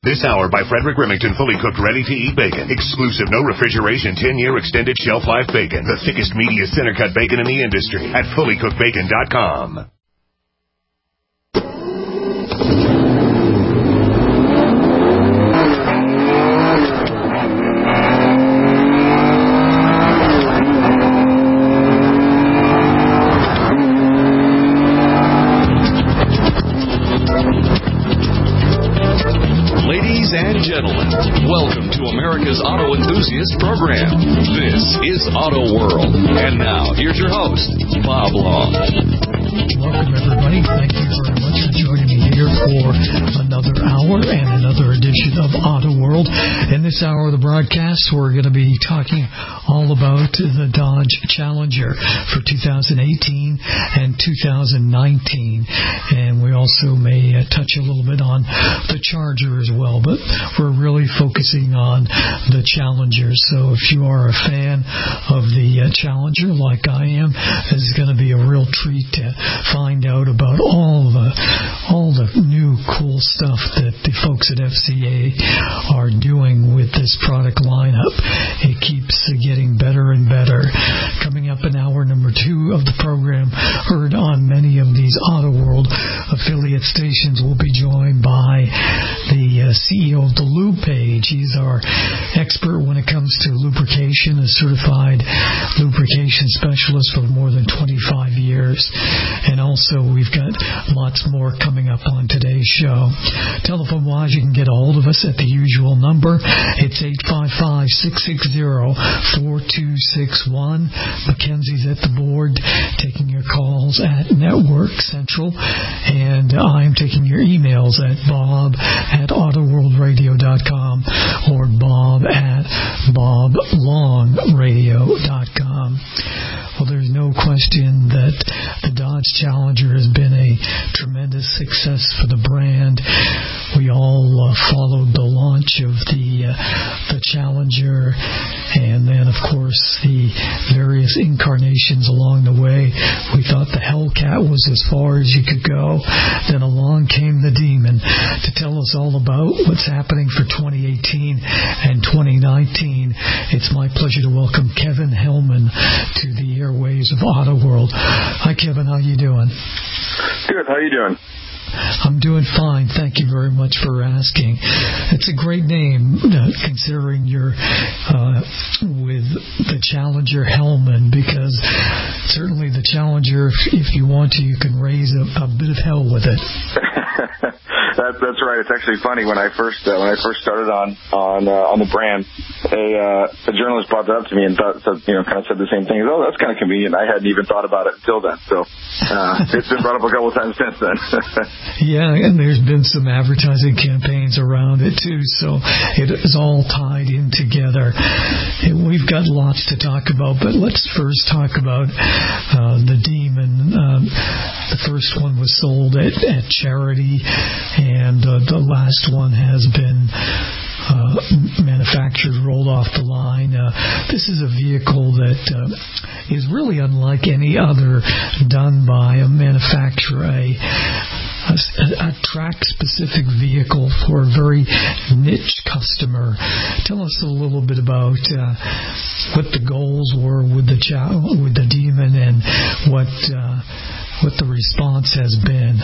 This hour by Frederick Remington, fully cooked, ready-to-eat bacon. Exclusive, no refrigeration, 10-year extended shelf life bacon. The thickest, meatiest center-cut bacon in the industry at fullycookedbacon.com. Welcome to America's Auto Enthusiast Program. This is Auto World. And now, here's your host, Bob Long. Welcome, everybody. Thank you very much for joining me here for another hour and another edition of Auto World. In this hour of the broadcast, we're going to be talking all about the Dodge Challenger for 2018 and 2019. And we also may touch a little bit on the Charger as well, but we're really focusing on the Challenger. So if you are a fan of the Challenger like I am, this is going to be a real treat to find out about all the new cool stuff that the folks at FCA are doing with this product lineup. It keeps getting better and better. Coming up in hour number 2 of the program, heard on many of these Auto World affiliate stations, will be joined by the CEO of the Lube Page. He's our expert when it comes to lubrication, a certified lubrication specialist for more than 25 years. And also, we've got lots more coming up on today's show. Telephone-wise, you can get a hold of us at the usual number. It's 855-660-4261. Mackenzie's at the board taking your calls at Network Central. And I'm taking your emails at bob@autoworldradio.com or bob@boblongradio.com. Well, there's no question that the Dodge Challenger has been a tremendous success for the brand. We all followed the launch of the Challenger, and then, of course, the various incarnations along the way. We thought the Hellcat was as far as you could go. Then along came the Demon. To tell us all about what's happening for 2018 and 2019, it's my pleasure to welcome Kevin Hellman to the airways of Auto World. Hi, Kevin. How you doing? Good. How you doing? I'm doing fine. Thank you very much for asking. It's a great name, considering you're with the Challenger Hellman, because certainly the Challenger, if you want to, you can raise a bit of hell with it. That's right. It's actually funny. When I first started on the brand, a journalist brought that up to me and kind of said the same thing. Oh, that's kind of convenient. I hadn't even thought about it until then. So it's been brought up a couple of times since then. Yeah, and there's been some advertising campaigns around it too. So it is all tied in together. We've got lots to talk about, but let's first talk about the Demon. The first one was sold at charity, and the last one has been manufactured, rolled off the line. This is a vehicle that is really unlike any other done by a manufacturer, a track-specific vehicle for a very niche customer. Tell us a little bit about what the goals were with the Demon and what the response has been.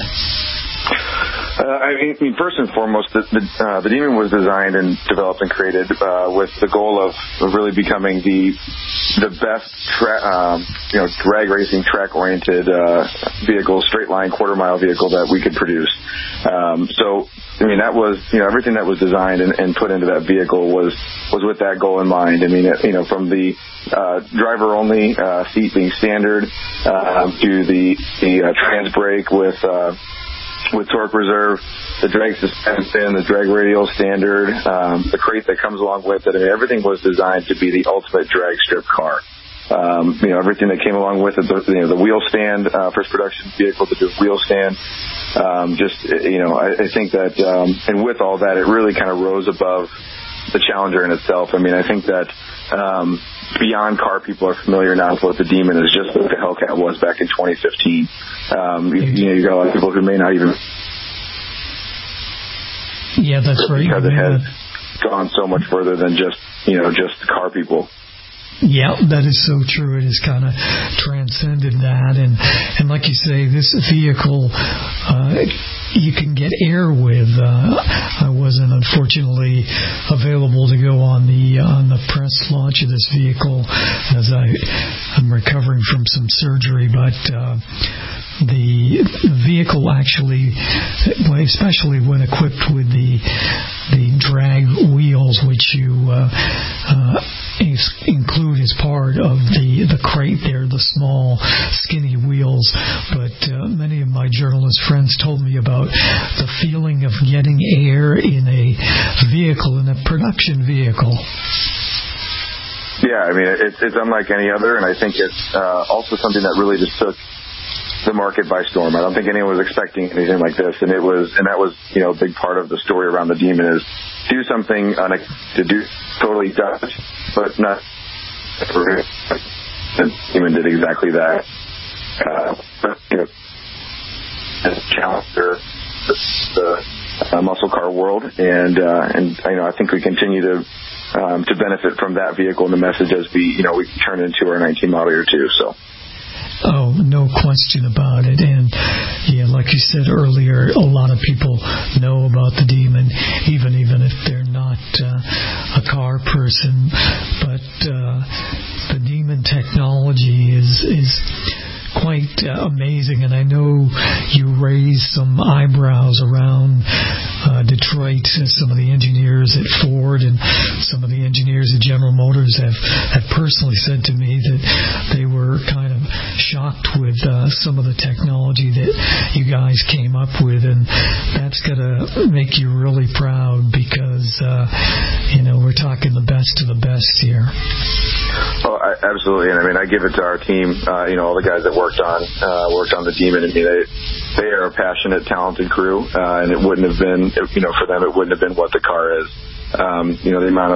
I mean, first and foremost, the Demon was designed and developed and created with the goal of really becoming the best drag racing, track-oriented vehicle, straight-line, quarter-mile vehicle that we could produce. So, I mean, that was, everything that was designed and put into that vehicle was with that goal in mind. I mean, from the driver-only seat being standard to the trans brake with torque reserve, the drag suspension, the drag radial standard, the crate that comes along with it. I mean, everything was designed to be the ultimate drag strip car. Everything that came along with it, the wheel stand, first production vehicle to do wheel stand. I think that, and with all that, it really kind of rose above the Challenger in itself. I mean, I think that beyond car people are familiar now with what the Demon is, just what the Hellcat was back in 2015. You got a lot of people who may not even... Yeah, that's right. Because it has gone so much further than just car people. Yeah, that is so true. It has kind of transcended that, and like you say, this vehicle you can get air with. I wasn't unfortunately available to go on the press launch of this vehicle as I'm recovering from some surgery, but the vehicle actually, especially when equipped with the drag wheels, which you include as part of the crate there, the small skinny wheels. But many of my journalist friends told me about the feeling of getting air in a vehicle, in a production vehicle. Yeah, I mean, it's unlike any other, and I think it's also something that really just took the market by storm. I don't think anyone was expecting anything like this, and that was a big part of the story around the Demon is do something to do totally Dutch, but not. And Demon did exactly that. As a challenger, the muscle car world, and I think we continue to benefit from that vehicle and the message as we turn into our 19 model year too. So. Oh, no question about it. And yeah, like you said earlier, a lot of people know about the Demon, even if they're not a car person. But the Demon technology is quite amazing, and I know you raised some eyebrows around Detroit. Some of the engineers at Ford and some of the engineers at General Motors have personally said to me that they were kind of shocked with some of the technology that you guys came up with, and that's going to make you really proud because we're talking the best of the best here. Oh, absolutely, and I mean I give it to our team. All the guys that worked on the Demon. I mean, they are a passionate, talented crew, and it wouldn't have been, for them, it wouldn't have been what the car is. The amount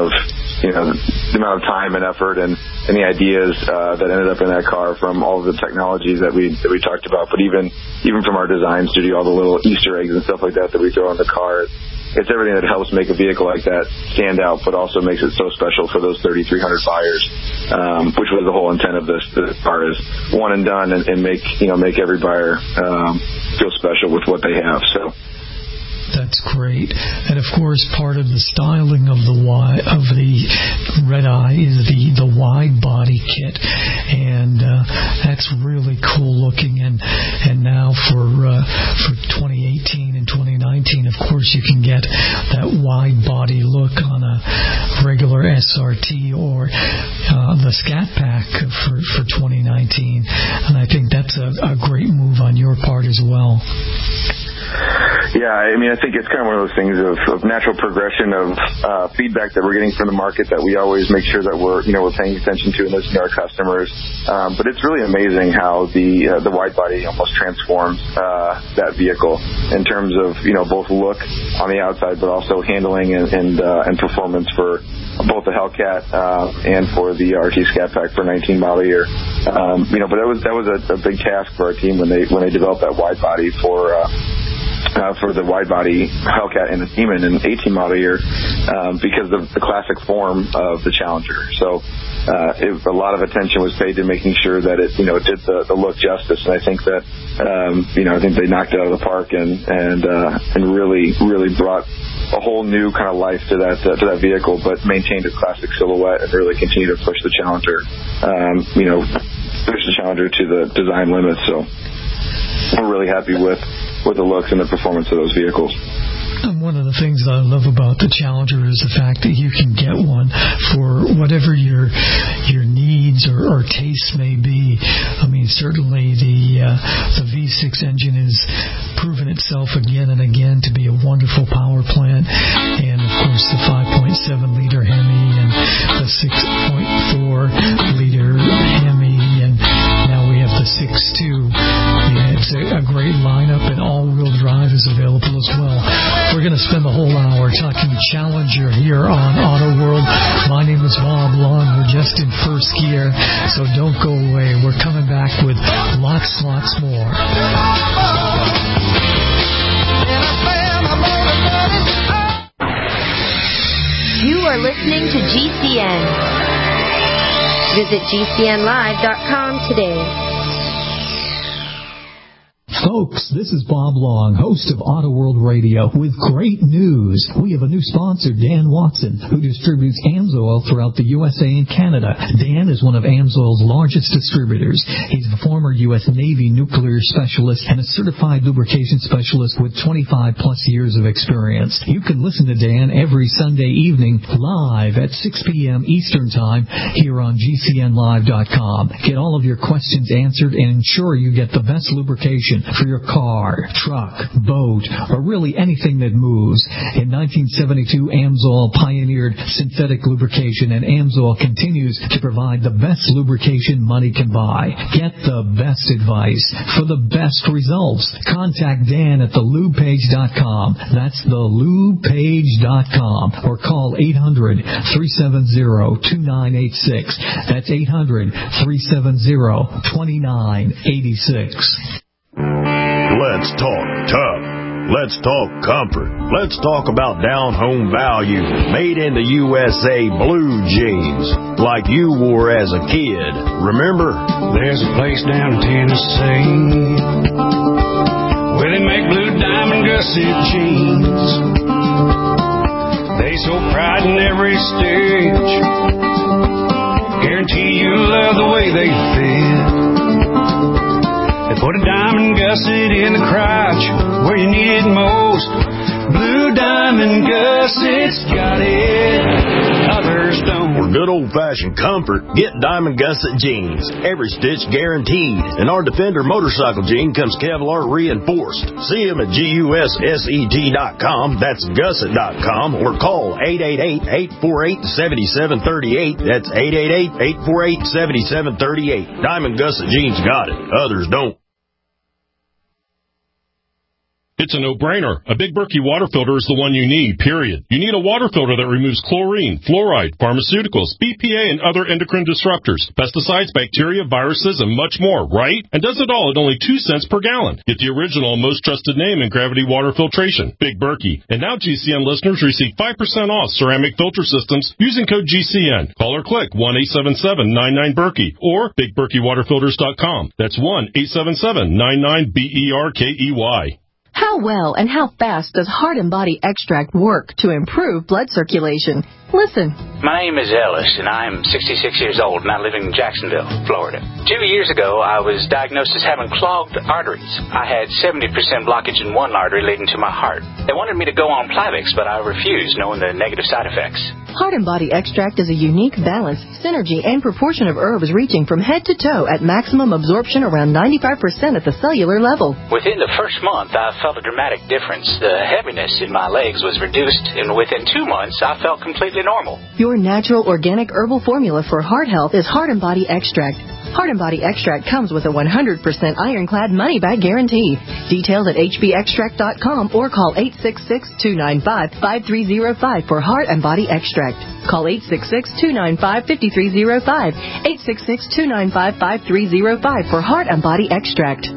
of time and effort and the ideas that ended up in that car from all of the technologies that we talked about, but even from our design studio, all the little Easter eggs and stuff like that we throw in the car. It's everything that helps make a vehicle like that stand out, but also makes it so special for those 3,300 buyers, which was the whole intent of this car is one and done and make every buyer feel special with what they have. So. That's great. And of course, part of the styling of the Red Eye is the wide body kit, and that's really cool looking. And now for 2018 and 2019, of course, you can get that wide body look on a regular SRT or the Scat Pack for 2019. And I think that's a great move on your part as well. Yeah, I mean, I think it's kind of one of those things of natural progression of feedback that we're getting from the market that we always make sure that we're paying attention to and listening to our customers. But it's really amazing how the wide body almost transforms that vehicle in terms of both look on the outside, but also handling and performance for both the Hellcat and for the RT Scat Pack for 19 model year. But that was a big task for our team when they developed that wide body for the wide body Hellcat and the Demon in 18 model year because of the classic form of the Challenger. So a lot of attention was paid to making sure that it did the look justice, and I think that I think they knocked it out of the park and really brought a whole new kind of life to that vehicle, but maintained a classic silhouette and really continued to push the Challenger to the design limits. So we're really happy with the looks and the performance of those vehicles. And one of the things that I love about the Challenger is the fact that you can get one for whatever your needs or tastes may be. I mean, certainly the V6 engine has proven itself again and again to be a wonderful power plant, and of course the 5.7-liter Hemi and the 6.4-liter Hemi, and now we have the 6.2. Yeah, it's a great lineup, and all-wheel drive is available as well. We're going to spend the whole hour talking Challenger here on Auto World. My name is Bob Long. We're just in first gear, so don't go away. We're coming back with lots more. You are listening to GCN. Visit GCNlive.com today. Folks, this is Bob Long, host of Auto World Radio, with great news. We have a new sponsor, Dan Watson, who distributes AMSOIL throughout the USA and Canada. Dan is one of AMSOIL's largest distributors. He's a former U.S. Navy nuclear specialist and a certified lubrication specialist with 25-plus years of experience. You can listen to Dan every Sunday evening live at 6 p.m. Eastern Time here on GCNlive.com. Get all of your questions answered and ensure you get the best lubrication for your car, truck, boat, or really anything that moves. In 1972, AMSOIL pioneered synthetic lubrication, and AMSOIL continues to provide the best lubrication money can buy. Get the best advice for the best results. Contact Dan at thelubepage.com. That's thelubepage.com. Or call 800-370-2986. That's 800-370-2986. Let's talk tough. Let's talk comfort. Let's talk about down-home value. Made in the USA blue jeans, like you wore as a kid. Remember? There's a place down in Tennessee where they make blue diamond gusset jeans. They so pride in every stitch. Guarantee you love the way they fit. They put a diamond gusset in the crotch where you need it most. Blue diamond gussets got it, others don't. For good old-fashioned comfort, get Diamond Gusset jeans. Every stitch guaranteed. And our Defender motorcycle jean comes Kevlar reinforced. See them at GUSSET.com. That's gusset.com. Or call 888-848-7738. That's 888-848-7738. Diamond Gusset jeans got it, others don't. It's a no-brainer. A Big Berkey water filter is the one you need, period. You need a water filter that removes chlorine, fluoride, pharmaceuticals, BPA, and other endocrine disruptors, pesticides, bacteria, viruses, and much more, right? And does it all at only 2 cents per gallon. Get the original, most trusted name in gravity water filtration, Big Berkey. And now GCN listeners receive 5% off ceramic filter systems using code GCN. Call or click 1-877-99-BERKEY or BigBerkeyWaterFilters.com. That's 1-877-99-BERKEY. How well and how fast does Heart and Body Extract work to improve blood circulation? Listen. My name is Ellis, and I'm 66 years old, and I live in Jacksonville, Florida. 2 years ago, I was diagnosed as having clogged arteries. I had 70% blockage in one artery leading to my heart. They wanted me to go on Plavix, but I refused, knowing the negative side effects. Heart and Body Extract is a unique balance, synergy, and proportion of herbs reaching from head to toe at maximum absorption around 95% at the cellular level. Within the first month, I felt a dramatic difference. The heaviness in my legs was reduced, and within 2 months, I felt completely normal. Your natural organic herbal formula for heart health is Heart and Body Extract. Heart and Body Extract comes with a 100% ironclad money-back guarantee. Details at hbextract.com or call 866-295-5305 for Heart and Body Extract. Call 866-295-5305. 866-295-5305 for Heart and Body Extract.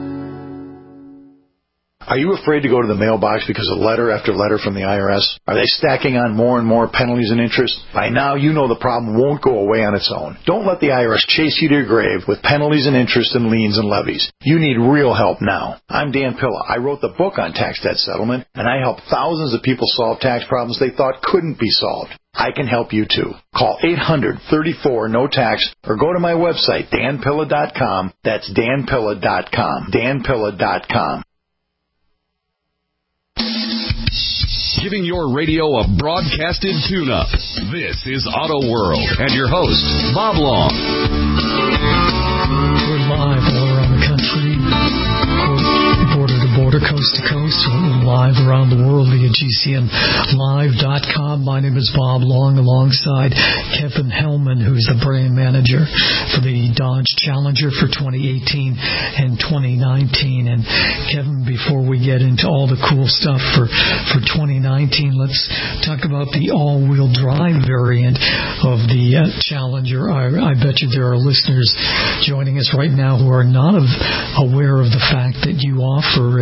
Are you afraid to go to the mailbox because of letter after letter from the IRS? Are they stacking on more and more penalties and interest? By now, you know the problem won't go away on its own. Don't let the IRS chase you to your grave with penalties and interest and liens and levies. You need real help now. I'm Dan Pilla. I wrote the book on tax debt settlement, and I help thousands of people solve tax problems they thought couldn't be solved. I can help you too. Call 800-34-NO-TAX or go to my website, danpilla.com. That's danpilla.com. danpilla.com. Giving your radio a broadcasted tune-up. This is Auto World and your host, Bob Long. We're live all around the country, border to border, coast to coast. We're live around the world via GCNlive.com. My name is Bob Long, alongside Kevin Hellman, who's the brand manager for the Dodge Challenger for 2018 and 2019. And Kevin, before we get into all the cool stuff for 2019, let's talk about the all-wheel drive variant of the Challenger. I bet you there are listeners joining us right now who are not aware of the fact that you offer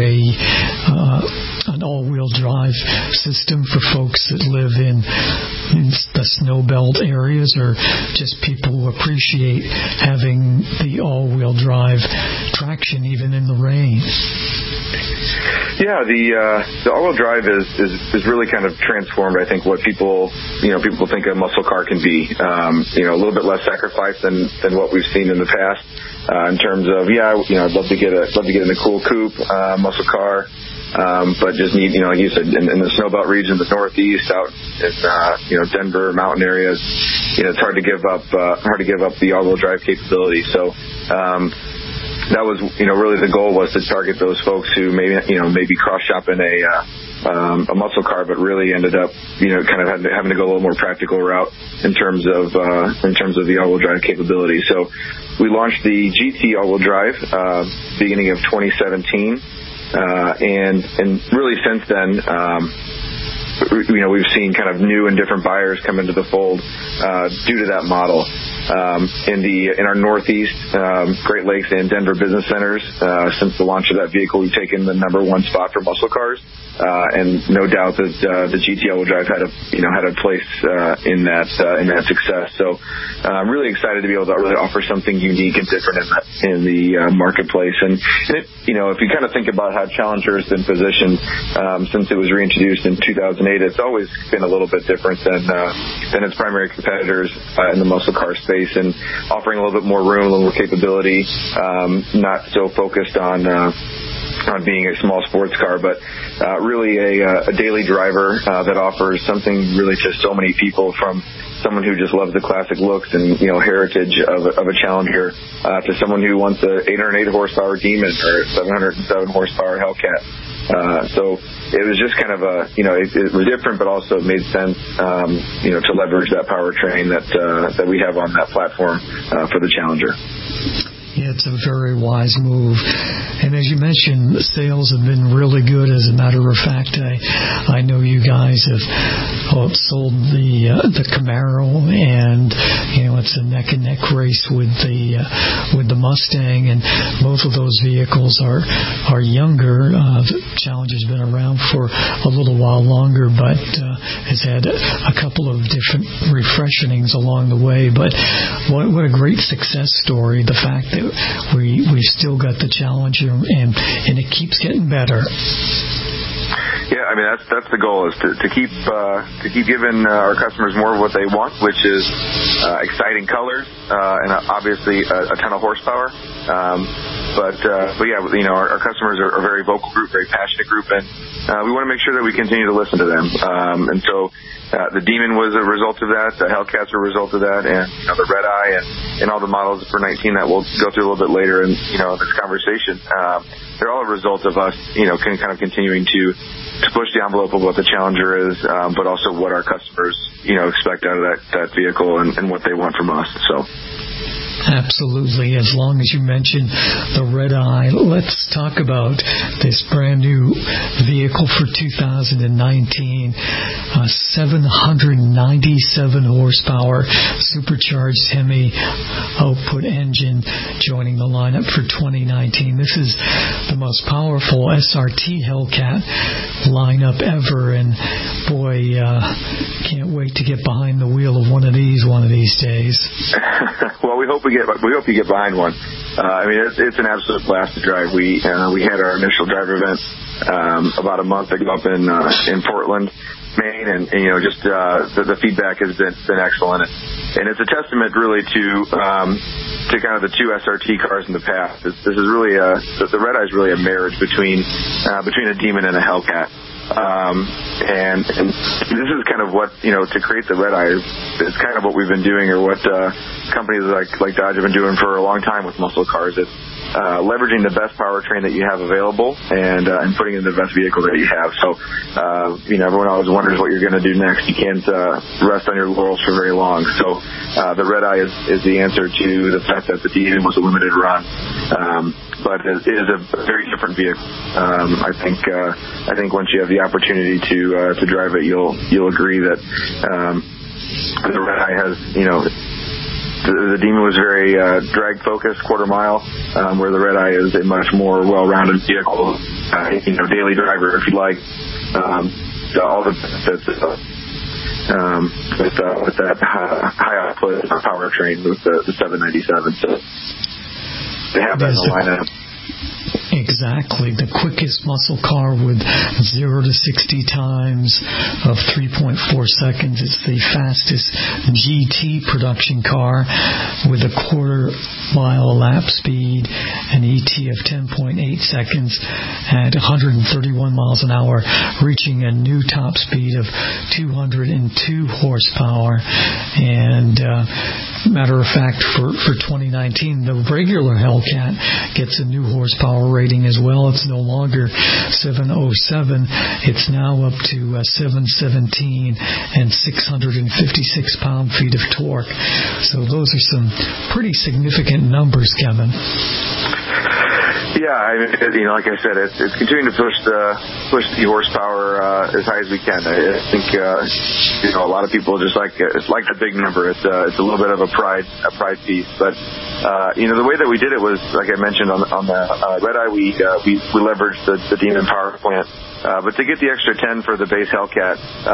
an all-wheel drive system for folks that live in snow belt areas, or just people who appreciate having the all-wheel drive traction even in the rain? Yeah, the all-wheel drive is really kind of transformed, I think, what people think a muscle car can be. A little bit less sacrifice than what we've seen in the past, in terms of, I'd love to get in a cool coupe, muscle car, but just need, like you said, in the snowbelt region, the Northeast, out in, Denver, mountain areas, it's hard to give up the all-wheel drive capability. So, that was, really the goal was to target those folks who maybe cross shop in a muscle car, but really ended up, kind of having to go a little more practical route in terms of the all-wheel drive capability. So we launched the GT all-wheel drive, beginning of 2017. And really since then, we've seen kind of new and different buyers come into the fold, due to that model. In our Northeast, Great Lakes and Denver business centers, since the launch of that vehicle, we've taken the number one spot for muscle cars. And no doubt that the GT all-wheel drive had a place in that success. So I'm really excited to be able to really offer something unique and different in the marketplace. And it, if you kind of think about how Challenger has been positioned since it was reintroduced in 2008, it's always been a little bit different than its primary competitors in the muscle car space, and offering a little bit more room, a little more capability, not so focused on being a small sports car, but really a daily driver that offers something really to so many people, from someone who just loves the classic looks and heritage of a Challenger, to someone who wants a 808 horsepower Demon or 707 horsepower Hellcat. So it was just kind of it was different, but also it made sense, to leverage that powertrain that we have on that platform for the Challenger. Yeah, it's a very wise move. And as you mentioned, the sales have been really good. As a matter of fact, I know you guys have sold the Camaro, and it's a neck and neck race with the Mustang, and both of those vehicles are younger. The Challenger's been around for a little while longer, but has had a couple of different refreshenings along the way. But what a great success story! The fact that we've still got the Challenger, and it keeps getting better. Yeah, I mean that's the goal, is to keep giving our customers more of what they want, which is exciting colors and obviously a ton of horsepower. But yeah, our customers are a very vocal group, very passionate group, and we want to make sure that we continue to listen to them. And so the Demon was a result of that. The Hellcats are a result of that, and the Red Eye and all the models for 19 that we'll go through a little bit later in this conversation. They're all a result of us, kind of continuing to push the envelope of what the Challenger is, but also what our customers, expect out of that vehicle and what they want from us. So. Absolutely. As long as you mention the Red Eye, let's talk about this brand new vehicle for 2019, a 797 horsepower supercharged Hemi output engine joining the lineup for 2019. This is the most powerful SRT Hellcat lineup ever, and boy, can't wait to get behind the wheel of one of these days. Well, we hope you get behind one. It's an absolute blast to drive. We had our initial driver event about a month ago up in Portland, Maine, and just the feedback has been excellent, and it's a testament really to kind of the two SRT cars in the past. This is really the Red Eye is really a marriage between a Demon and a Hellcat. And this is kind of what, to create the Red Eye is kind of what we've been doing, or what companies like Dodge have been doing for a long time with muscle cars. It's leveraging the best powertrain that you have available and putting in the best vehicle that you have. So, everyone always wonders what you're going to do next. You can't rest on your laurels for very long. So the Red Eye is the answer to the fact that the Demon was a limited run. But it is a very different vehicle. I think once you have the opportunity to drive it, you'll agree that the Red Eye has, the Demon was very drag focused, quarter mile, where the Red Eye is a much more well-rounded vehicle, daily driver, if you like. All the benefits with that high output powertrain with the 797. So they have that in the lineup. Exactly. The quickest muscle car with 0 to 60 times of 3.4 seconds. It's the fastest GT production car with a quarter-mile lap speed, an ET of 10.8 seconds at 131 miles an hour, reaching a new top speed of 202 horsepower. And matter of fact, for 2019, the regular Hellcat gets a new horsepower rating as well. It's no longer 707. It's now up to 717 and 656 pound-feet of torque. So those are some pretty significant numbers, Kevin. Yeah, like I said, it's continuing to push the horsepower as high as we can. I think a lot of people just like the big number. It's a little bit of a pride piece, but the way that we did it was, like I mentioned on the Red Eye, we leveraged the Demon power plant, but to get the extra 10 for the base Hellcat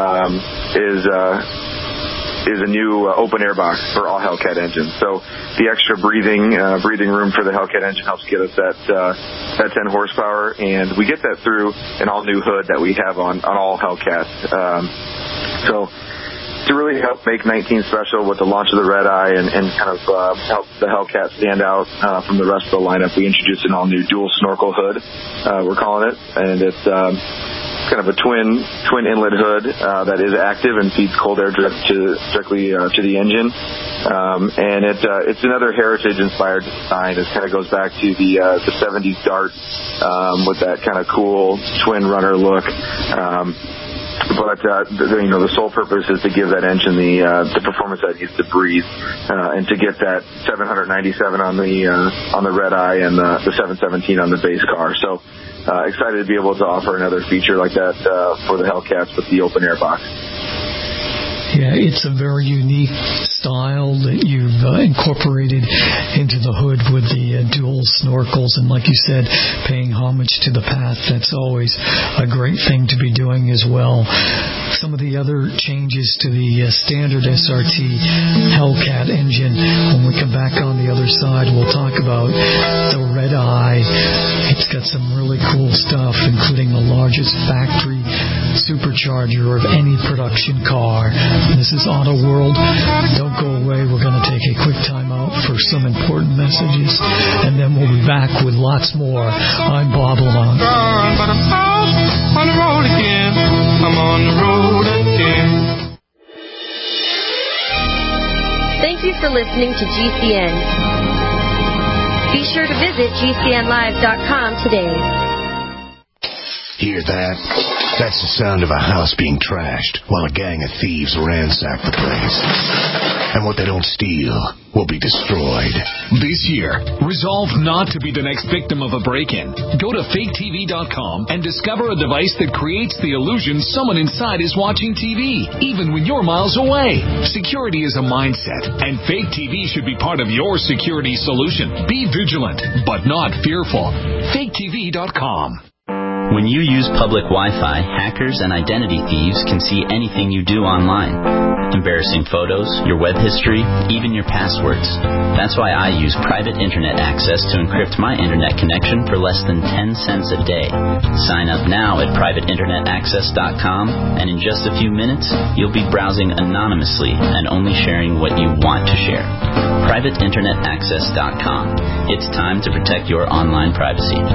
is a new open air box for all Hellcat engines. So the extra breathing room for the Hellcat engine helps get us that 10 horsepower, and we get that through an all new hood that we have on all Hellcats. So to really help make 19 special with the launch of the Red Eye and kind of help the Hellcat stand out from the rest of the lineup, we introduced an all new dual snorkel hood, we're calling it, and it's kind of a twin inlet hood that is active and feeds cold air directly to the engine, and it's another heritage inspired design. It kind of goes back to the 70s Dart with that kind of cool twin runner look. But the sole purpose is to give that engine the performance that it needs to breathe, and to get that 797 on the Red Eye and the 717 on the base car. So excited to be able to offer another feature like that for the Hellcats with the open air box. Yeah, it's a very unique style that you've incorporated into the hood with the dual snorkels, and like you said, paying homage to the past. That's always a great thing to be doing as well. Some of the other changes to the standard SRT Hellcat engine, when we come back on the other side, we'll talk about the Red Eye. It's got some really cool stuff, including the largest factory supercharger of any production car. This is Auto World. Don't go away. We're going to take a quick time out for some important messages, and then we'll be back with lots more. I'm Bob Lamont. But I'm out on the road again. I'm on the road again. Thank you for listening to GCN. Be sure to visit GCNlive.com today. Hear that? That's the sound of a house being trashed while a gang of thieves ransack the place. And what they don't steal will be destroyed. This year, resolve not to be the next victim of a break-in. Go to faketv.com and discover a device that creates the illusion someone inside is watching TV, even when you're miles away. Security is a mindset, and Fake TV should be part of your security solution. Be vigilant, but not fearful. faketv.com. When you use public Wi-Fi, hackers and identity thieves can see anything you do online. Embarrassing photos, your web history, even your passwords. That's why I use private internet access to encrypt my internet connection for less than 10 cents a day. Sign up now at privateinternetaccess.com, and in just a few minutes, you'll be browsing anonymously and only sharing what you want to share. privateinternetaccess.com. It's time to protect your online privacy.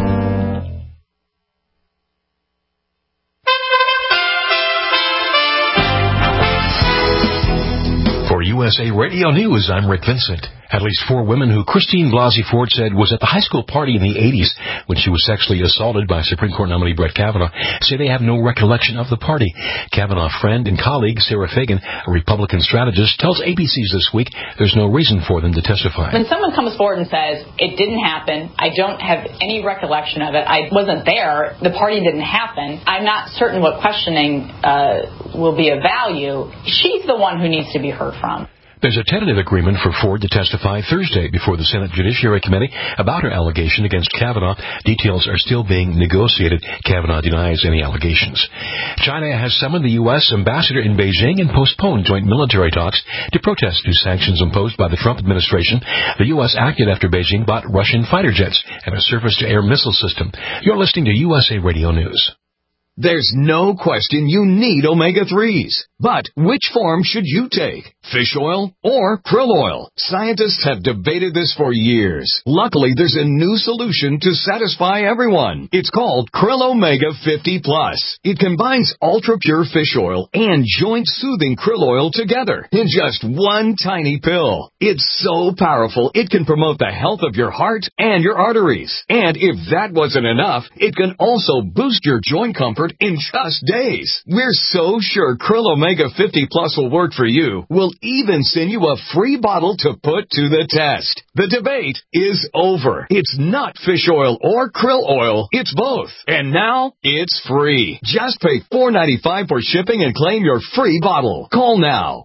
USA Radio News, I'm Rick Vincent. At least 4 women who Christine Blasey Ford said was at the high school party in the 80s when she was sexually assaulted by Supreme Court nominee Brett Kavanaugh say they have no recollection of the party. Kavanaugh friend and colleague Sarah Fagan, a Republican strategist, tells ABC's This Week there's no reason for them to testify. When someone comes forward and says, it didn't happen, I don't have any recollection of it, I wasn't there, the party didn't happen, I'm not certain what questioning will be of value, she's the one who needs to be heard from. There's a tentative agreement for Ford to testify Thursday before the Senate Judiciary Committee about her allegation against Kavanaugh. Details are still being negotiated. Kavanaugh denies any allegations. China has summoned the U.S. ambassador in Beijing and postponed joint military talks to protest new sanctions imposed by the Trump administration. The U.S. acted after Beijing bought Russian fighter jets and a surface-to-air missile system. You're listening to USA Radio News. There's no question you need omega-3s. But which form should you take? Fish oil or krill oil? Scientists have debated this for years. Luckily, there's a new solution to satisfy everyone. It's called Krill Omega 50 Plus. It combines ultra-pure fish oil and joint-soothing krill oil together in just one tiny pill. It's so powerful, it can promote the health of your heart and your arteries. And if that wasn't enough, it can also boost your joint comfort in just days. We're so sure Krill Omega 50 Plus will work for you. We'll even send you a free bottle to put to the test. The debate is over. It's not fish oil or krill oil. It's both. And now it's free. Just pay $4.95 for shipping and claim your free bottle. Call now.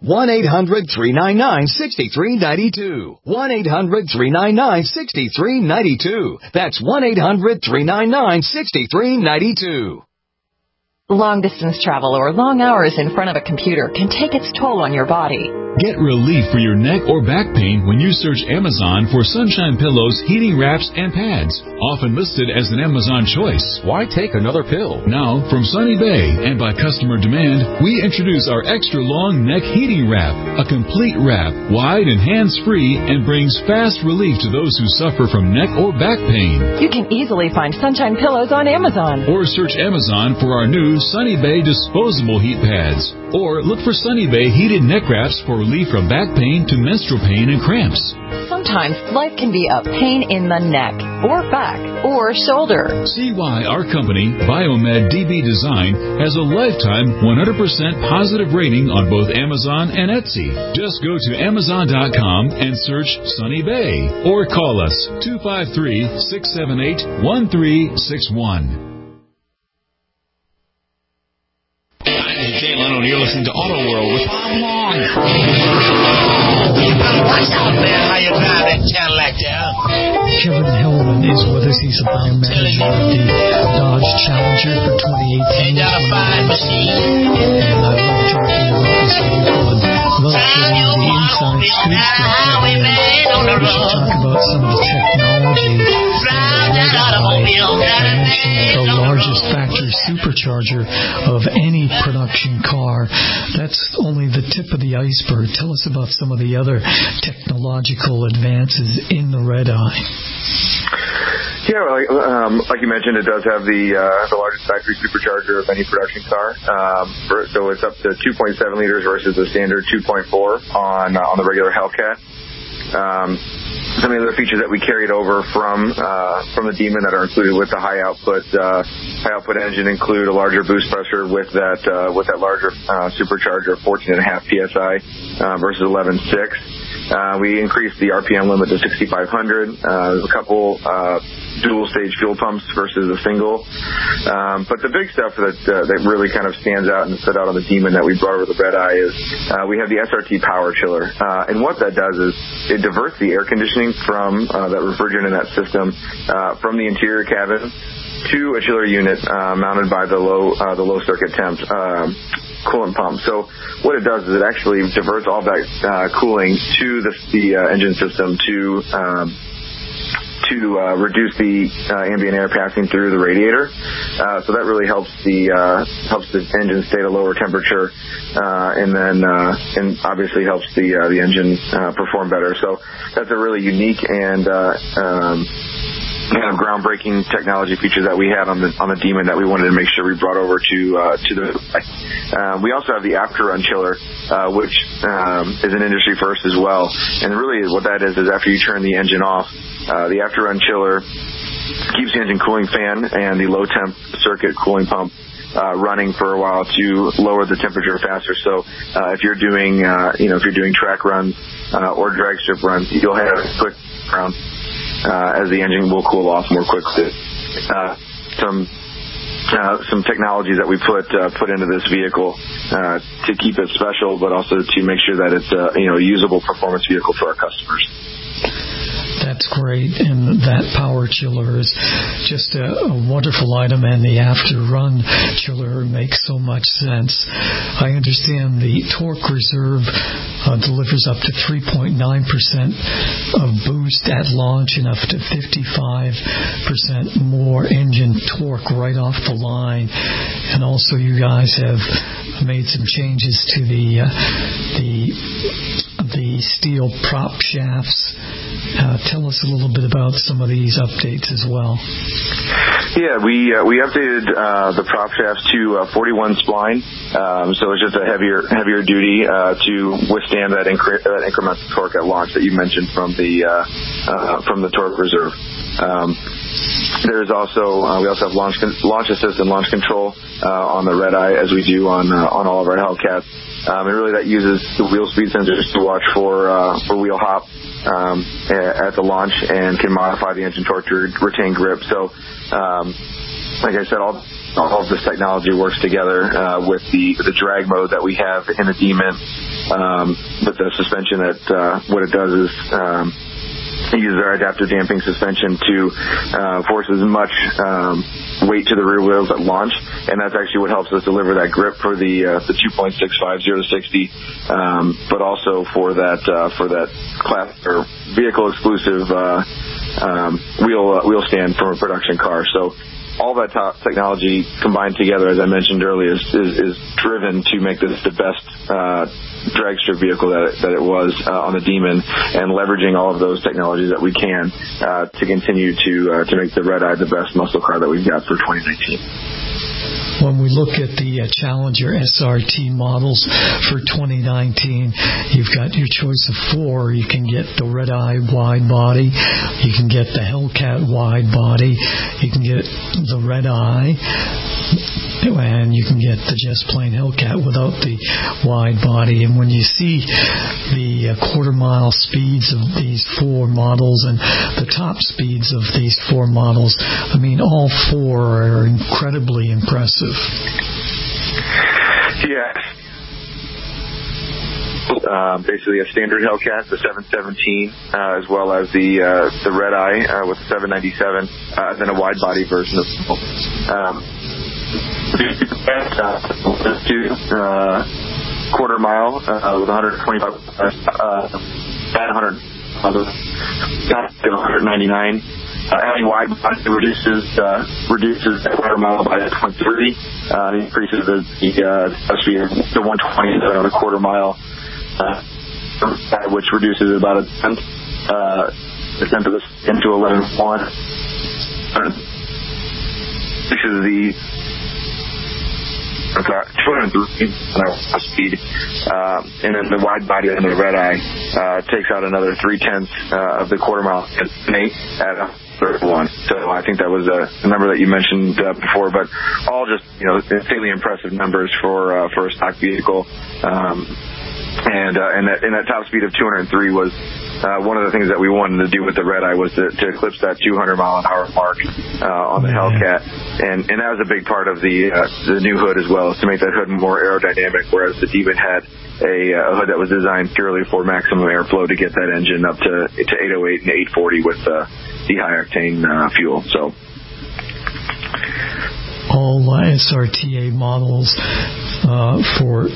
1-800-399-6392. 1-800-399-6392. That's 1-800-399-6392. Long-distance travel or long hours in front of a computer can take its toll on your body. Get relief for your neck or back pain when you search Amazon for Sunshine Pillows, heating wraps, and pads, often listed as an Amazon choice. Why take another pill? Now, from Sunny Bay and by customer demand, we introduce our extra long neck heating wrap, a complete wrap, wide and hands-free, and brings fast relief to those who suffer from neck or back pain. You can easily find Sunshine Pillows on Amazon. Or search Amazon for our new Sunny Bay disposable heat pads. Or look for Sunny Bay heated neck wraps for relief from back pain to menstrual pain and cramps. Sometimes life can be a pain in the neck, or back, or shoulder. See why our company, Biomed DB Design, has a lifetime 100% positive rating on both Amazon and Etsy. Just go to Amazon.com and search Sunny Bay. Or call us 253-678-1361. Jay Leno, and you're listening to Auto World with Bob Long. What's up, man? How you drive that Cadillac there? Kevin Hellman is with us. He's the buyer manager of the Dodge Challenger for 2018. Ain't that a fine machine? And I love talking about this vehicle and love getting the inside scoop from Kevin. We should talk about some of the technology. I mentioned the largest factory supercharger of any production car. That's only the tip of the iceberg. Tell us about some of the other technological advances in the Red Eye. Yeah, like you mentioned, it does have the largest factory supercharger of any production car. So it's up to 2.7 liters versus the standard 2.4 on the regular Hellcat. Some of the other features that we carried over from the Demon that are included with the high output engine include a larger boost pressure with that larger supercharger of 14.5 psi versus 11.6. We increased the RPM limit to 6,500. There's a couple dual stage fuel pumps versus a single. But the big stuff that really kind of stands out and stood out on the Demon that we brought over the Red Eye is we have the SRT power chiller. And what that does is it diverts the air conditioning from that refrigerant in that system from the interior cabin to a chiller unit mounted by the low circuit temp coolant pump. So what it does is it actually diverts all that cooling to the engine system to reduce the ambient air passing through the radiator. So that really helps the engine stay at a lower temperature, and obviously helps the engine perform better. So that's a really unique and kind of groundbreaking technology feature that we had on the Demon that we wanted to make sure we brought over to the. We also have the after run chiller, which is an industry first as well. And really, what that is after you turn the engine off, the after run chiller keeps the engine cooling fan and the low temp circuit cooling pump running for a while to lower the temperature faster. So if you're doing track runs or drag strip runs, you'll have a quick round as the engine will cool off more quickly. Some some technologies that we put into this vehicle to keep it special, but also to make sure that it's a usable performance vehicle for our customers. That's great, and that power chiller is just a wonderful item, and the after-run chiller makes so much sense. I understand the torque reserve delivers up to 3.9% of boost at launch and up to 55% more engine torque right off the line. And also you guys have made some changes to the steel prop shafts. Tell us a little bit about some of these updates as well. Yeah, we updated the prop shafts to 41 spline, so it's just a heavier duty to withstand that incremental torque at launch that you mentioned from the torque reserve. There's also we also have launch assist and launch control on the Red Eye, as we do on all of our Hellcats. And really that uses the wheel speed sensors to watch for wheel hop at the launch, and can modify the engine torque to retain grip. So, like I said, all of this technology works together with the drag mode that we have in the Demon, with the suspension. That what it does is it uses our adaptive damping suspension to force as much weight to the rear wheels at launch, and that's actually what helps us deliver that grip for the 2.65 0 to 60, but also for that class or vehicle exclusive wheel stand from a production car. So all that top technology combined together, as I mentioned earlier, is driven to make this the best drag strip vehicle that it was on the Demon, and leveraging all of those technologies that we can to continue to make the Red Eye the best muscle car that we've got for 2019. When we look at the Challenger SRT models for 2019, you've got your choice of four. You can get the Red Eye wide body, you can get the Hellcat wide body, you can get the Red Eye, and you can get the just plain Hellcat without the wide body. And when you see the quarter-mile speeds of these four models and the top speeds of these four models, I mean, all four are incredibly impressive. Yeah. Basically a standard Hellcat, the 717, as well as the Red Eye with the 797, then a wide body version of quarter mile with 125 at 199. Adding wide body reduces the quarter mile by 0.3. Increases the speed to 120 on a quarter mile, which reduces about a tenth of the into 11.1. This is the 203 speed, and then the wide body on the Red Eye takes out another 0.3 of the quarter mile at 31. So I think that was a number that you mentioned before, but all just insanely impressive numbers for a stock vehicle. And that top speed of 203 was one of the things that we wanted to do with the Red Eye, was to eclipse that 200 mile an hour mark on the Hellcat, and that was a big part of the new hood as well, is to make that hood more aerodynamic, whereas the Demon had a hood that was designed purely for maximum airflow to get that engine up to 808 and 840 with the high octane fuel. So all SRTA models for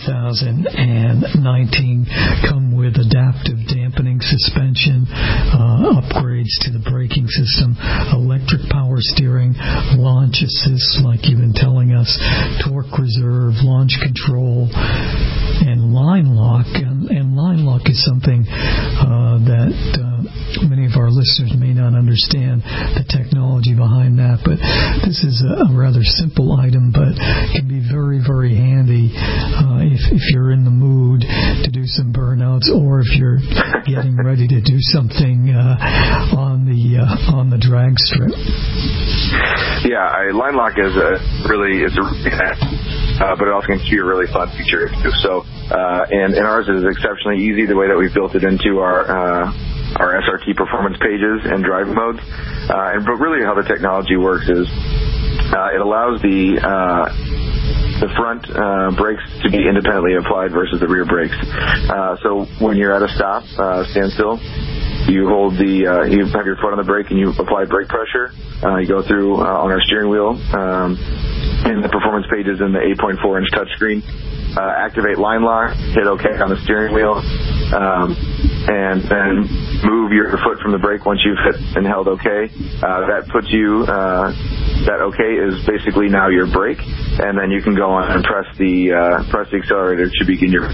2019 come with adaptive dampening suspension, upgrades to the braking system, electric power steering, launch assist, like you've been telling us, torque reserve, launch control, and line lock. And line lock is something that many of our listeners may not understand the technology behind that, but this is a rather simple item, but can be very, very handy if you're in the mood to do some burnouts, or if you're getting ready to do something on the drag strip. Yeah, line lock is but it also can be a really fun feature too. So, and ours is exceptionally easy the way that we've built it into our SRT performance pages and drive modes. But really how the technology works is it allows the front brakes to be independently applied versus the rear brakes. So when you're at a stop, standstill, you hold you have your foot on the brake and you apply brake pressure. You go through on our steering wheel, in the performance pages in the 8.4-inch touchscreen. Activate line lock, hit OK on the steering wheel, and then move your foot from the brake once you've hit and held OK. That puts you, that OK is basically now your brake, and then you can go on and press the accelerator to begin your.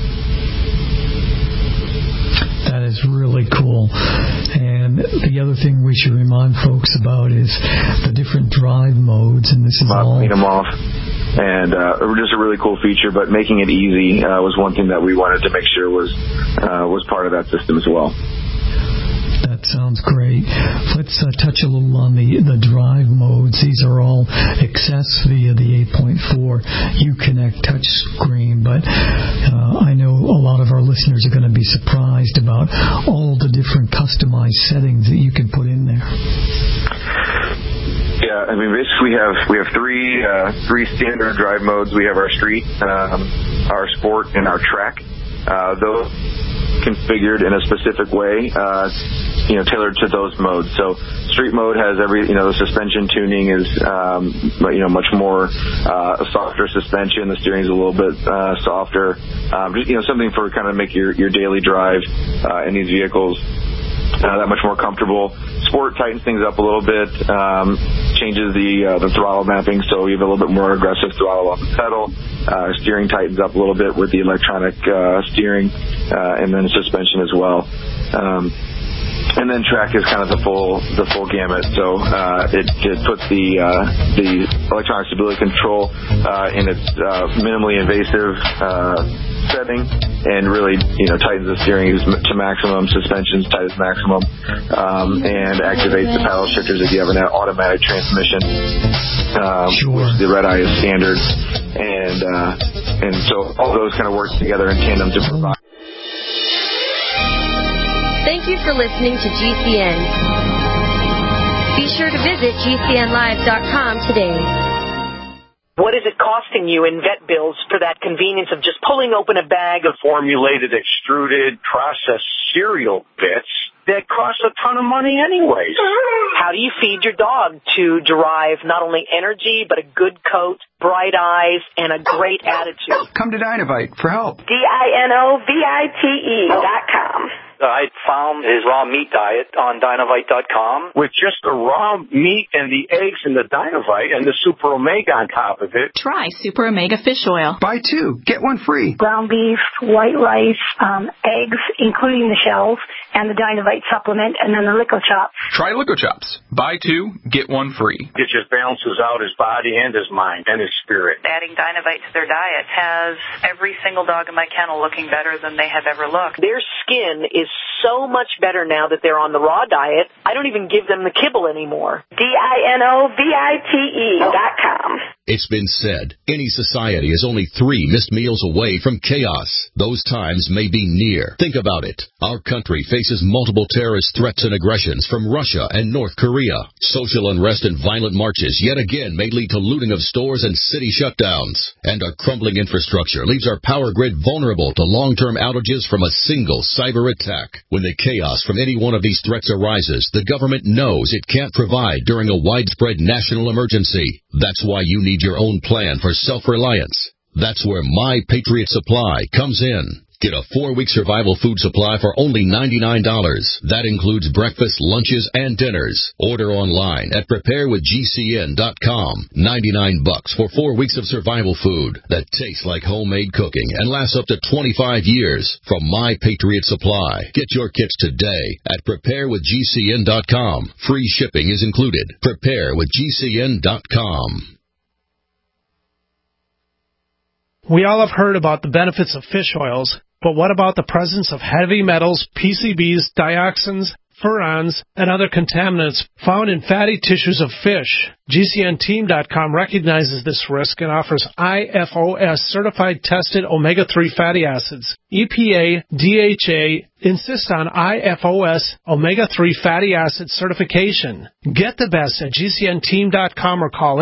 That is really cool. And the other thing we should remind folks about is the different drive modes, and this is all. Clean them off. And just a really cool feature, but making it easy was one thing that we wanted to make sure was part of that system as well. That sounds great. Let's touch a little on the drive modes. These are all accessed via the 8.4 Uconnect touch screen, but I know a lot of our listeners are going to be surprised about all the different customized settings that you can put in there. Yeah, I mean, basically we have three standard drive modes. We have our street, our sport, and our track. Those configured in a specific way, tailored to those modes. So street mode has the suspension tuning is, much more a softer suspension. The steering is a little bit softer. Just something for kind of make your daily drive in these vehicles that much more comfortable. Sport tightens things up a little bit, changes the throttle mapping, so you have a little bit more aggressive throttle on the pedal. Steering tightens up a little bit with the electronic steering, and then suspension as well. And then track is kind of the full gamut. So it puts the electronic stability control in its minimally invasive setting, and really tightens the steering to maximum, suspensions tight as maximum, and activates the paddle shifters if you have an automatic transmission, which the Red Eye is standard, and so all those kind of work together in tandem to provide. Thank you for listening to GCN. Be sure to visit GCNlive.com today. What is it costing you in vet bills for that convenience of just pulling open a bag of formulated, extruded, processed cereal bits that cost a ton of money anyways? How do you feed your dog to derive not only energy, but a good coat, bright eyes, and a great attitude? Come to Dinovite for help. DINOVITE.com. I found his raw meat diet on Dinovite.com. With just the raw meat and the eggs and the Dinovite and the Super Omega on top of it. Try Super Omega Fish Oil. Buy 2, get 1 free. Ground beef, white rice, eggs, including the shells, and the Dinovite supplement, and then the Lico Chops. Try Lico Chops. Buy 2, get 1 free. It just balances out his body and his mind and his spirit. Adding Dinovite to their diet has every single dog in my kennel looking better than they have ever looked. Their skin is so much better now that they're on the raw diet. I don't even give them the kibble anymore. DINOVITE.com. It's been said, any society is only 3 missed meals away from chaos. Those times may be near. Think about it. Our country faces multiple terrorist threats and aggressions from Russia and North Korea. Social unrest and violent marches yet again may lead to looting of stores and city shutdowns. And our crumbling infrastructure leaves our power grid vulnerable to long-term outages from a single cyber attack. When the chaos from any one of these threats arises, the government knows it can't provide during a widespread national emergency. That's why you need your own plan for self-reliance. That's where My Patriot Supply comes in. Get a 4-week survival food supply for only $99. That includes breakfast, lunches, and dinners. Order online at preparewithgcn.com. $99 for 4 weeks of survival food that tastes like homemade cooking and lasts up to 25 years from My Patriot Supply. Get your kits today at preparewithgcn.com. Free shipping is included. Preparewithgcn.com. We all have heard about the benefits of fish oils, but what about the presence of heavy metals, PCBs, dioxins, furans, and other contaminants found in fatty tissues of fish. GCNteam.com recognizes this risk and offers IFOS certified tested omega-3 fatty acids. EPA, DHA insist on IFOS omega-3 fatty acid certification. Get the best at GCNteam.com or call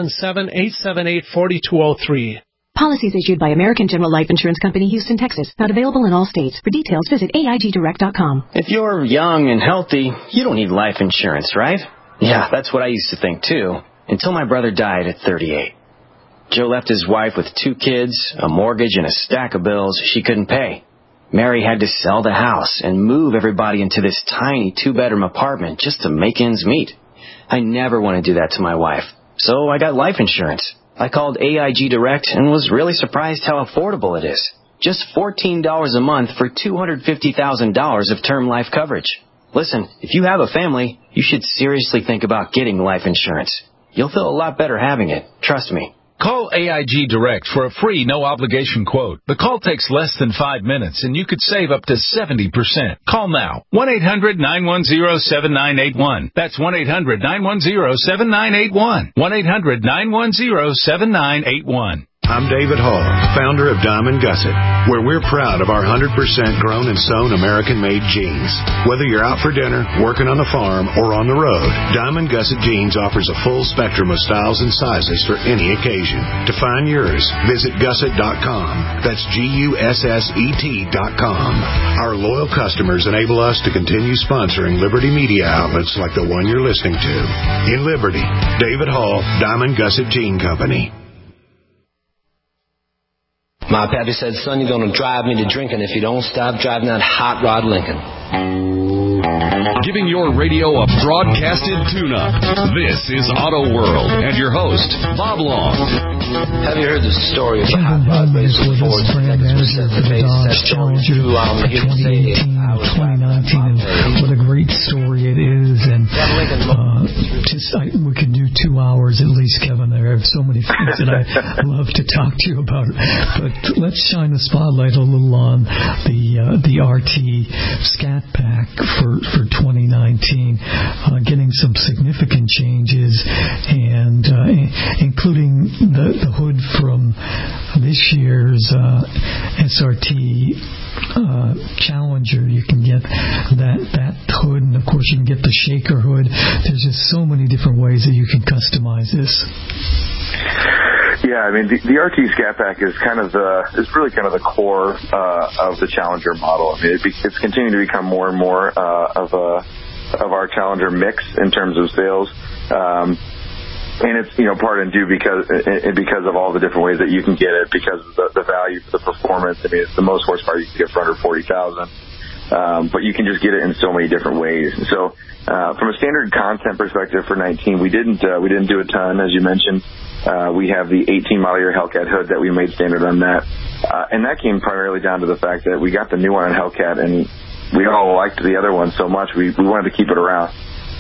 877-878-4203. Policies issued by American General Life Insurance Company, Houston, Texas. Not available in all states. For details, visit AIGdirect.com. If you're young and healthy, you don't need life insurance, right? Yeah, that's what I used to think, too. Until my brother died at 38. Joe left his wife with 2 kids, a mortgage, and a stack of bills she couldn't pay. Mary had to sell the house and move everybody into this tiny 2-bedroom apartment just to make ends meet. I never want to do that to my wife, so I got life insurance. I called AIG Direct and was really surprised how affordable it is. Just $14 a month for $250,000 of term life coverage. Listen, if you have a family, you should seriously think about getting life insurance. You'll feel a lot better having it. Trust me. Call AIG Direct for a free, no-obligation quote. The call takes less than 5 minutes, and you could save up to 70%. Call now. 1-800-910-7981. That's 1-800-910-7981. 1-800-910-7981. I'm David Hall, founder of Diamond Gusset, where we're proud of our 100% grown and sewn American-made jeans. Whether you're out for dinner, working on the farm, or on the road, Diamond Gusset Jeans offers a full spectrum of styles and sizes for any occasion. To find yours, visit Gusset.com. That's GUSSET.com. Our loyal customers enable us to continue sponsoring Liberty media outlets like the one you're listening to. In Liberty, David Hall, Diamond Gusset Jean Company. My pappy said, son, you're going to drive me to drinking if you don't stop driving that hot rod Lincoln. Giving your radio a broadcasted tune-up. This is Auto World and your host, Bob Long. Have you heard the story of the Kevin hot rod race with before us, brand manager for the Dodge Challenger 2018 2019, and what a great story it is. And we can do 2 hours at least, Kevin. There are so many things that I love to talk to you about. But let's shine the spotlight a little on the RT Scat Pack for 2019, getting some significant changes, and including the hood from this year's SRT Challenger. You can get that hood, and of course you can get the shaker hood. There's just so many different ways that you can customize this. Yeah, I mean, the RT Scat Pack is really kind of the core of the Challenger model. I mean, it's continuing to become more and more of our Challenger mix in terms of sales. And it's, part and due because of all the different ways that you can get it, because of the value, the performance. I mean, it's the most horsepower you can get for under $40,000. But you can just get it in so many different ways. So, from a standard content perspective for 19, we didn't do a ton, as you mentioned. We have the 18 model year Hellcat hood that we made standard on that. And that came primarily down to the fact that we got the new one on Hellcat, and we all liked the other one so much, we wanted to keep it around.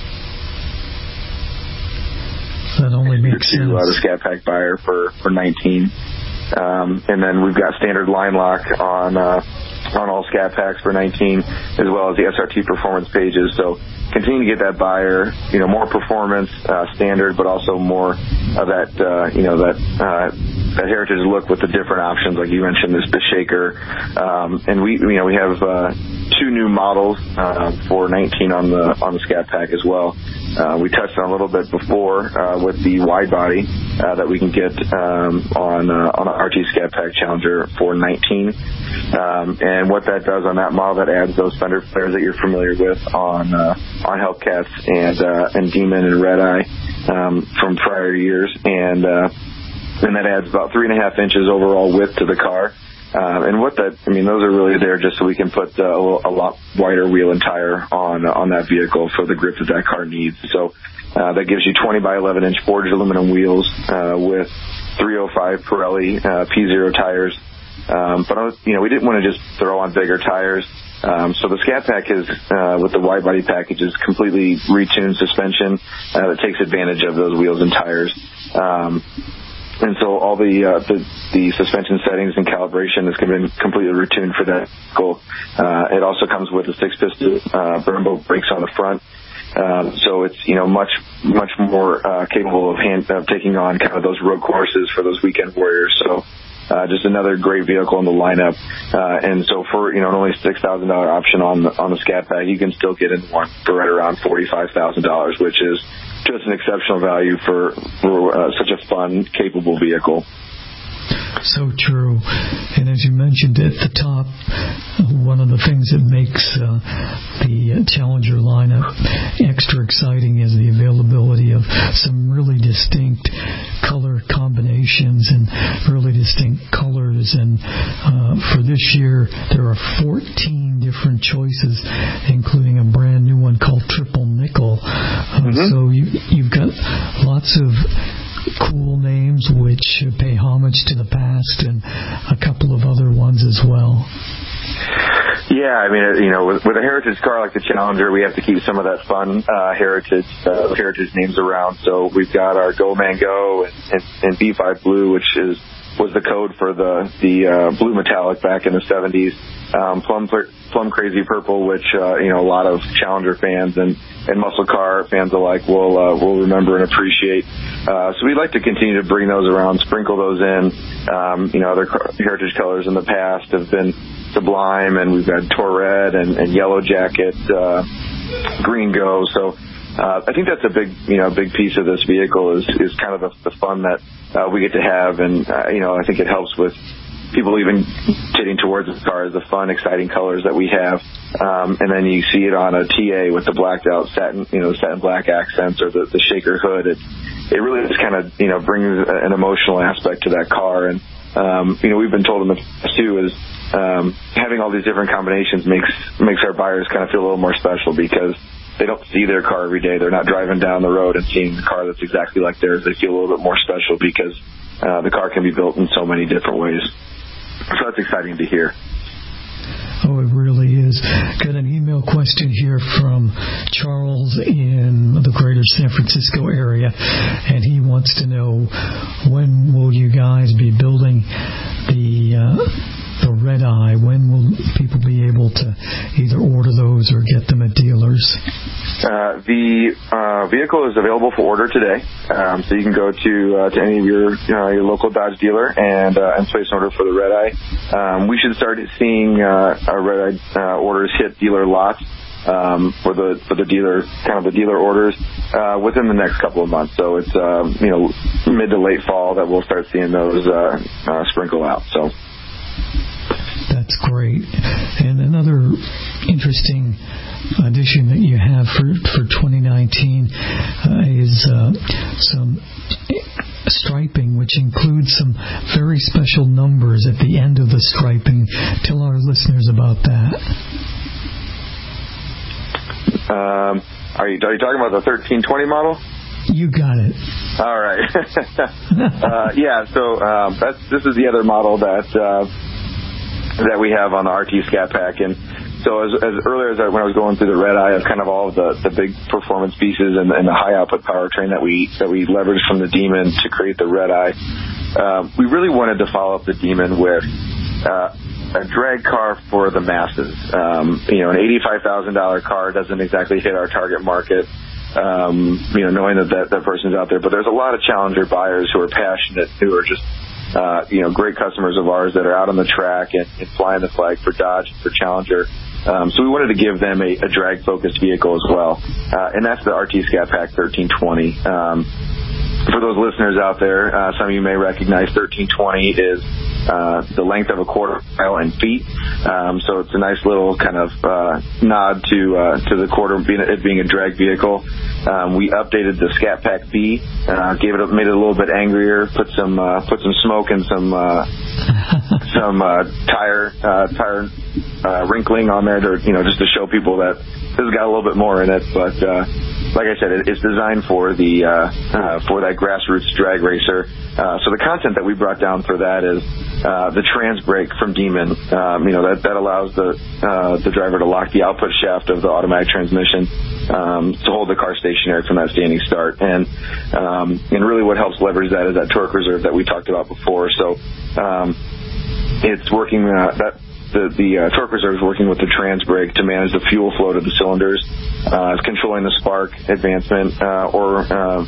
That only makes sense. The Scat Pack buyer for 19. And then we've got standard line lock on all Scat Packs for 19, as well as the SRT performance pages. So continue to get that buyer, more performance, standard, but also more of that, that heritage look with the different options, like you mentioned, the shaker. And we have 2 new models for 19 on the Scat Pack as well. We touched on a little bit before with the wide body that we can get on an RT Scat Pack Challenger for 19. And what that does on that model, that adds those fender flares that you're familiar with on Hellcats and Demon and Red Eye from prior years, and that adds about 3.5 inches overall width to the car. And those are really there just so we can put a lot wider wheel and tire on that vehicle for the grip that car needs. So that gives you 20 by 11 inch forged aluminum wheels with 305 Pirelli P0 tires. But we didn't want to just throw on bigger tires. So the Scat Pack is with the wide body package is completely retuned suspension that takes advantage of those wheels and tires. And so all the suspension settings and calibration is going to be completely retuned for that vehicle. It also comes with a 6-piston Brembo brakes on the front. So it's, much more capable of taking on kind of those road courses for those weekend warriors. So just another great vehicle in the lineup. And so for, an only $6,000 option on the Scat Pack, you can still get in one for right around $45,000, which is just an exceptional value for such a fun, capable vehicle. So true. And as you mentioned at the top, one of the things that makes the Challenger lineup extra exciting is the availability of some really distinct color combinations and really distinct colors. And for this year, there are 14 different choices, including a brand new one called Triple Nickel. So you've got lots of cool names which pay homage to the past, and a couple of other ones as well. Yeah, I mean, with a heritage car like the Challenger, we have to keep some of that fun heritage names around. So we've got our Go Man Go and B5 Blue, which was the code for the blue metallic back in the 70s. Plum Crazy Purple, which a lot of Challenger fans and muscle car fans alike will remember and appreciate. So we'd like to continue to bring those around, sprinkle those in. Other heritage colors in the past have been Sublime, and we've got Tourette and Yellow Jacket, Green Go. So I think that's a big piece of this vehicle is kind of the fun that we get to have, and I think it helps with people even getting towards the car is the fun, exciting colors that we have. And then you see it on a TA with the blacked out satin black accents or the shaker hood. It really just kind of, brings an emotional aspect to that car. And, we've been told in the past too is, having all these different combinations makes our buyers kind of feel a little more special because they don't see their car every day. They're not driving down the road and seeing the car that's exactly like theirs. They feel a little bit more special because, the car can be built in so many different ways. So that's exciting to hear. Oh, it really is. Got an email question here from Charles in the greater San Francisco area, and he wants to know, when will you guys be building the Red Eye? When will people be able to either order those or get them at dealers? The vehicle is available for order today, so you can go to any of your local Dodge dealer and place an order for the Red Eye. We should start seeing our Red Eye orders hit dealer lots for the dealer the dealer orders within the next couple of months. So it's mid to late fall that we'll start seeing those sprinkle out. So. That's great. And another interesting addition that you have for 2019 is some striping, which includes some very special numbers at the end of the striping. Tell our listeners about that. Are you talking about the 1320 model? You got it. All right. Yeah. So this is the other model that we have on the RT Scat Pack, and so as earlier as when I was going through the Red Eye of kind of all of the big performance pieces and the high output powertrain that we leveraged from the Demon to create the Red Eye, we really wanted to follow up the Demon with a drag car for the masses. An $85,000 car doesn't exactly hit our target market. Knowing that person's out there, but there's a lot of Challenger buyers who are passionate, who are just great customers of ours that are out on the track and flying the flag for Dodge, for Challenger. So we wanted to give them a drag-focused vehicle as well, and that's the RT Scat Pack 1320. For those listeners out there, some of you may recognize 1320 is the length of a quarter mile in feet. So it's a nice little kind of nod to the quarter being a drag vehicle. We updated the Scat Pack B, made it a little bit angrier, put some smoke and some tire wrinkling on there to just to show people that this has got a little bit more in it. But like I said, it's designed for that grassroots drag racer. So the content that we brought down for that is the trans brake from Demon. That allows the driver to lock the output shaft of the automatic transmission to hold the car stationary from that standing start. And really what helps leverage that is that torque reserve that we talked about before. So it's working the torque reserve is working with the trans brake to manage the fuel flow to the cylinders. It's controlling the spark advancement or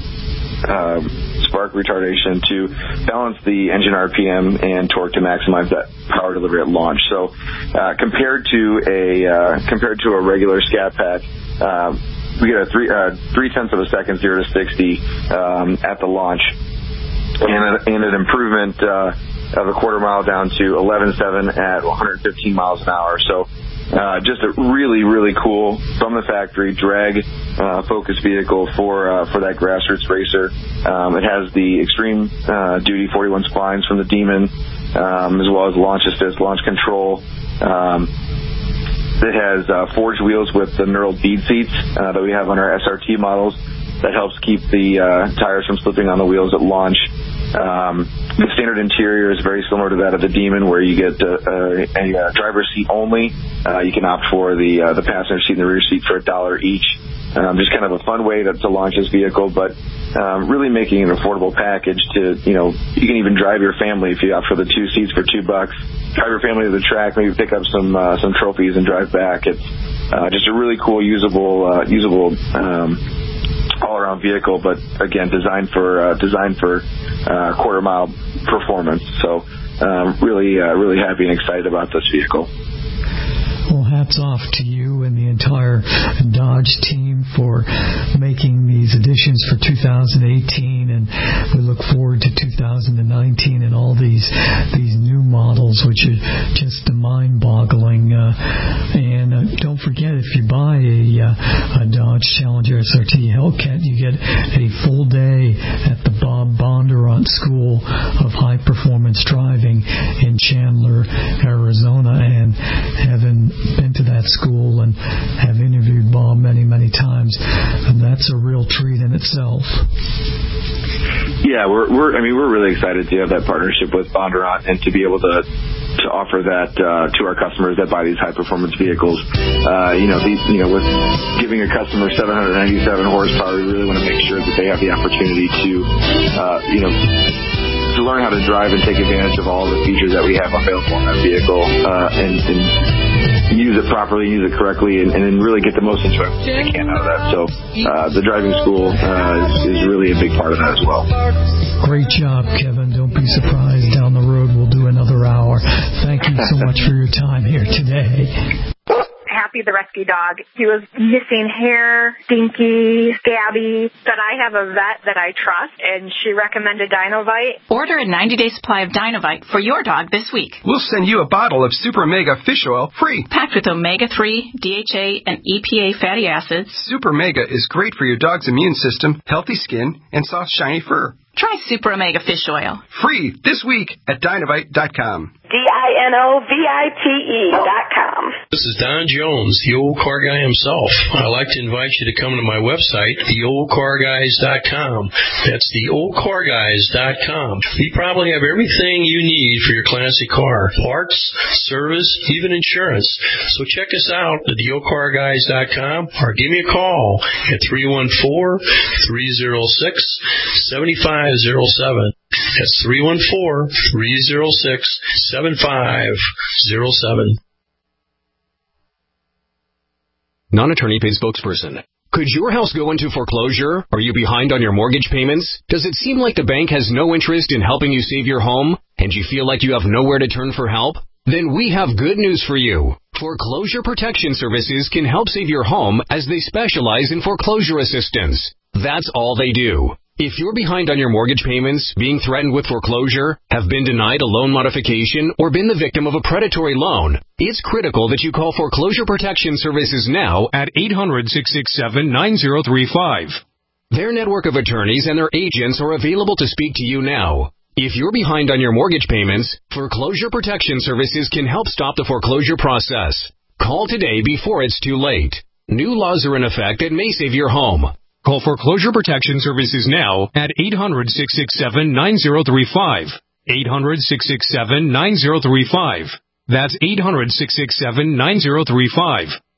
spark retardation to balance the engine RPM and torque to maximize that power delivery at launch. So compared to a regular Scat Pack, we get a 0.3 of a second 0 to 60 at the launch, and an improvement of a quarter mile down to 11.7 at 115 miles an hour. So just a really, really cool from the factory drag focused vehicle for that grassroots racer. It has the extreme duty 41 splines from the Demon, as well as launch assist, launch control. It has forged wheels with the knurled bead seats that we have on our SRT models. That helps keep the tires from slipping on the wheels at launch. The standard interior is very similar to that of the Demon, where you get a driver's seat only. You can opt for the passenger seat and the rear seat for $1 each. Just kind of a fun way to launch this vehicle, but really making an affordable package to, you can even drive your family if you opt for the 2 seats for $2. Drive your family to the track, maybe pick up some trophies and drive back. It's just a really cool, usable all-around vehicle, but again, designed for quarter mile performance. So really happy and excited about this vehicle. Well, hats off to you and the entire Dodge team for making these additions for 2018, and we look forward to 2019 and all these new models, which are just mind-boggling. And don't forget, if you buy a Dodge Challenger SRT Hellcat, you get a full day at the Bob Bondurant School of High Performance Driving in Chandler, Arizona. And having been to that school and have interviewed Bob many, many times, and that's a real treat in itself. Yeah, we're really excited to have that partnership with Bondurant and to be able to offer that to our customers that buy these high performance vehicles. With giving a customer 797 horsepower, we really want to make sure that they have the opportunity to learn how to drive and take advantage of all the features that we have available in that vehicle, and use it properly, use it correctly, and then really get the most enjoyment they can out of that. So the driving school is really a big part of that as well. Great job, Kevin. Don't be surprised down the road we'll do another hour. Thank you so much for your time here today. Happy the rescue dog. He was missing hair, stinky, scabby, but I have a vet that I trust, and she recommended Dinovite. Order a 90-day supply of Dinovite for your dog this week. We'll send you a bottle of Super Mega Fish Oil free. Packed with omega-3, DHA, and EPA fatty acids. Super Mega is great for your dog's immune system, healthy skin, and soft, shiny fur. Try Super Omega Fish Oil. Free this week at Dinovite.com. DINOVITE.com. This is Don Jones, the old car guy himself. I'd like to invite you to come to my website, theoldcarguys.com. That's theoldcarguys.com. We probably have everything you need for your classic car. Parts, service, even insurance. So check us out at theoldcarguys.com or give me a call at 314-306-7507. That's 314-306-7507. Non-attorney paid spokesperson. Could your house go into foreclosure? Are you behind on your mortgage payments? Does it seem like the bank has no interest in helping you save your home? And you feel like you have nowhere to turn for help? Then we have good news for you. Foreclosure Protection Services can help save your home as they specialize in foreclosure assistance. That's all they do. If you're behind on your mortgage payments, being threatened with foreclosure, have been denied a loan modification, or been the victim of a predatory loan, it's critical that you call Foreclosure Protection Services now at 800-667-9035. Their network of attorneys and their agents are available to speak to you now. If you're behind on your mortgage payments, Foreclosure Protection Services can help stop the foreclosure process. Call today before it's too late. New laws are in effect that may save your home. Call Foreclosure Protection Services now at 800-667-9035. 800-667-9035. That's 800-667-9035.